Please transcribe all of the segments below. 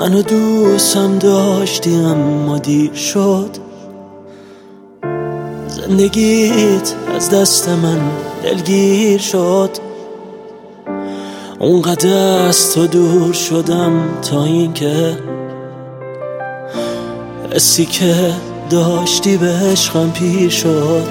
منو دوستم داشتی اما دیر شد. زندگیت از دست من دلگیر شد. اونقدر از تو دور شدم تا اینکه حسی که داشتی به عشقم پیر شد.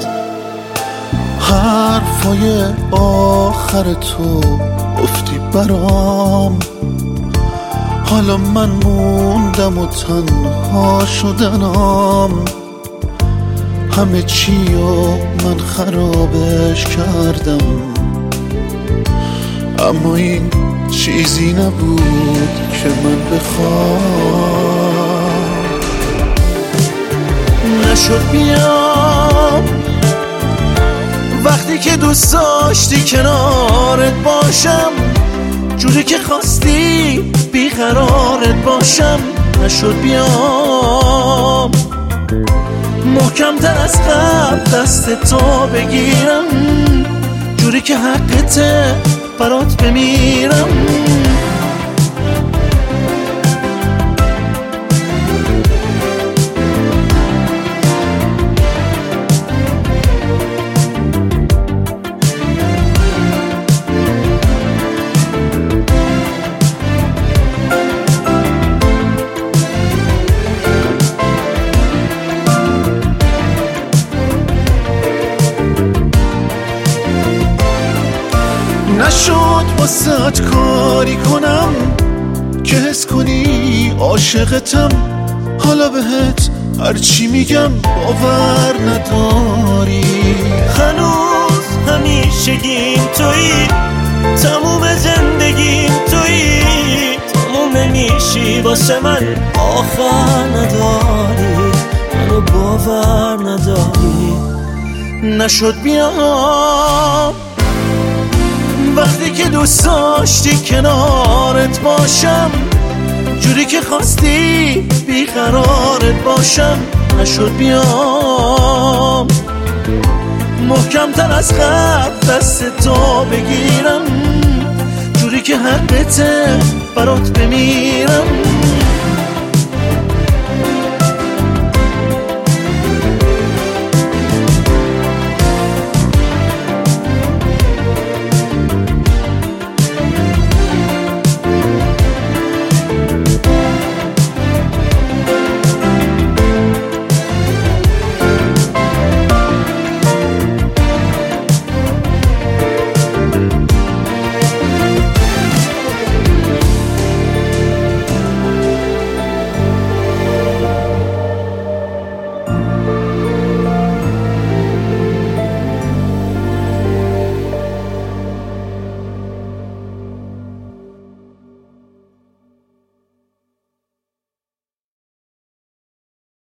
حرفای آخر تو گفتی برام، حالا من موندم و تنها شدنم. همه چیو من خرابش کردم، اما این چیزی نبود که من بخوام. نشد بیام وقتی که دوست داشتی کنارت باشم، جوری که خواستی بیقرارت باشم. نشد بیام محکم‌تر از قبل دست تو بگیرم، جوری که حقته برات بمیرم. نشد واسه کاری کنم که حس کنی عاشقتم. حالا بهت هرچی میگم باور نداری. هنوز همیشگیم تویی، تموم زندگیم تویی. تموم نمیشی واسه من، آخر نداری، منو باور نداری. نشد بیام وقتی که دوست داشتی کنارت باشم، جوری که خواستی بیقرارت باشم. نشد بیام محکم‌تر از قبل دست تو بگیرم، جوری که حقته برات بمیرم.